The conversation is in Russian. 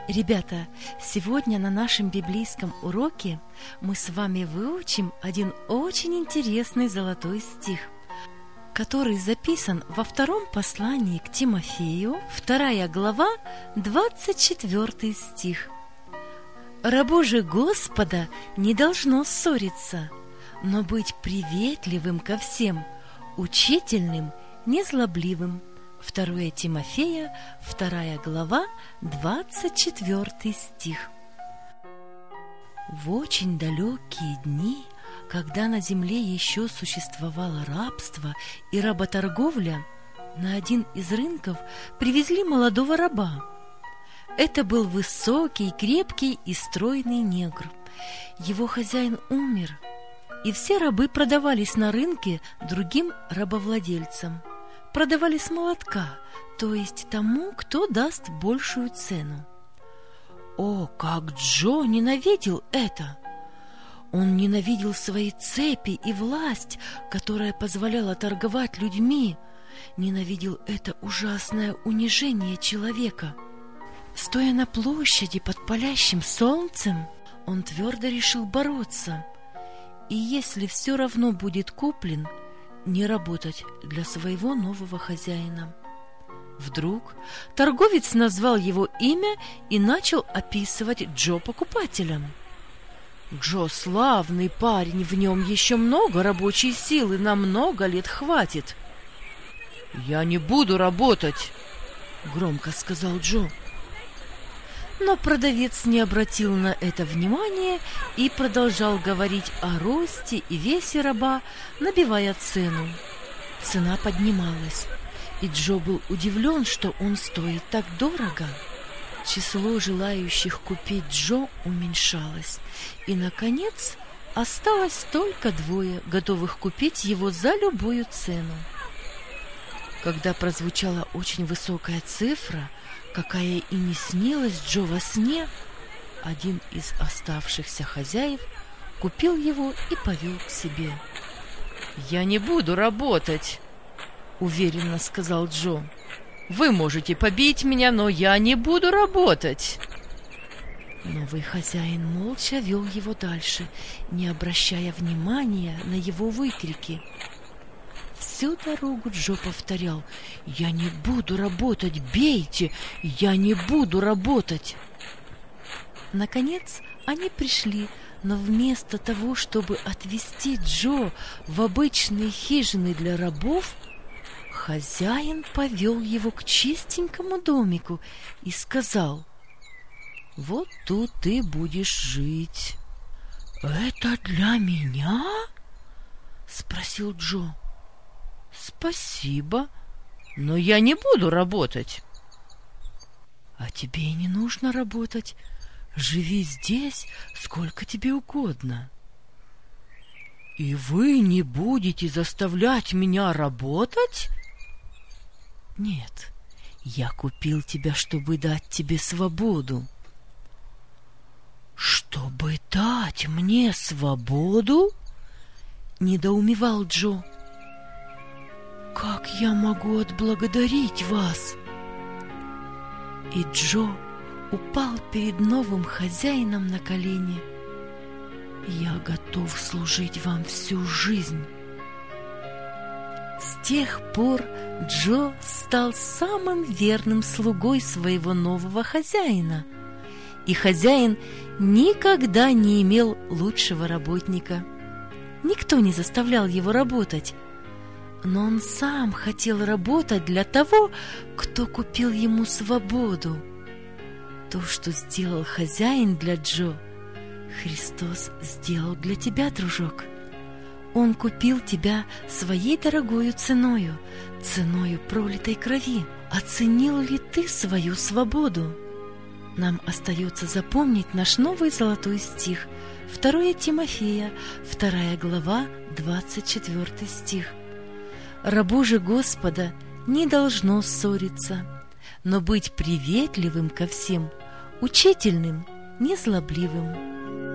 Ребята, сегодня на нашем библейском уроке мы с вами выучим один очень интересный золотой стих, который записан во втором послании к Тимофею, 2 глава, 24 стих. «Рабу же Господа не должно ссориться, но быть приветливым ко всем, учительным, незлобливым». 2 Тимофея, 2 глава, 24 стих. В очень далекие дни, когда на земле еще существовало рабство и работорговля, на один из рынков привезли молодого раба. Это был высокий, крепкий и стройный негр. Его хозяин умер, и все рабы продавались на рынке другим рабовладельцам. Продавали с молотка, то есть тому, кто даст большую цену. О, как Джо ненавидел это! Он ненавидел свои цепи и власть, которая позволяла торговать людьми, ненавидел это ужасное унижение человека. Стоя на площади под палящим солнцем, он твердо решил бороться, и если все равно будет куплен, не работать для своего нового хозяина. Вдруг торговец назвал его имя и начал описывать Джо покупателям. «Джо славный парень, в нем еще много рабочей силы, на много лет хватит». «Я не буду работать», — громко сказал Джо. Но продавец не обратил на это внимания и продолжал говорить о росте и весе раба, набивая цену. Цена поднималась, и Джо был удивлен, что он стоит так дорого. Число желающих купить Джо уменьшалось, и, наконец, осталось только 2, готовых купить его за любую цену. Когда прозвучала очень высокая цифра, какая и не снилась Джо во сне, один из оставшихся хозяев купил его и повел к себе. «Я не буду работать», — уверенно сказал Джо. «Вы можете побить меня, но я не буду работать». Новый хозяин молча вел его дальше, не обращая внимания на его выкрики. Всю дорогу Джо повторял: «Я не буду работать, бейте! Я не буду работать!» Наконец они пришли, но вместо того, чтобы отвезти Джо в обычные хижины для рабов, хозяин повел его к чистенькому домику и сказал: «Вот тут ты будешь жить». «Это для меня?» — спросил Джо. «Спасибо, но я не буду работать». «А тебе и не нужно работать. Живи здесь, сколько тебе угодно». «И вы не будете заставлять меня работать?» «Нет, я купил тебя, чтобы дать тебе свободу». «Чтобы дать мне свободу?» — недоумевал Джо. «Как я могу отблагодарить вас?» И Джо упал перед новым хозяином на колени. «Я готов служить вам всю жизнь». С тех пор Джо стал самым верным слугой своего нового хозяина, и хозяин никогда не имел лучшего работника. Никто не заставлял его работать, но он сам хотел работать для того, кто купил ему свободу. То, что сделал хозяин для Джо, Христос сделал для тебя, дружок. Он купил тебя своей дорогою ценою, ценою пролитой крови. Оценил ли ты свою свободу? Нам остается запомнить наш новый золотой стих, 2 Тимофея, 2 глава, 24 стих. «Рабу же Господа не должно ссориться, но быть приветливым ко всем, учительным, незлобливым».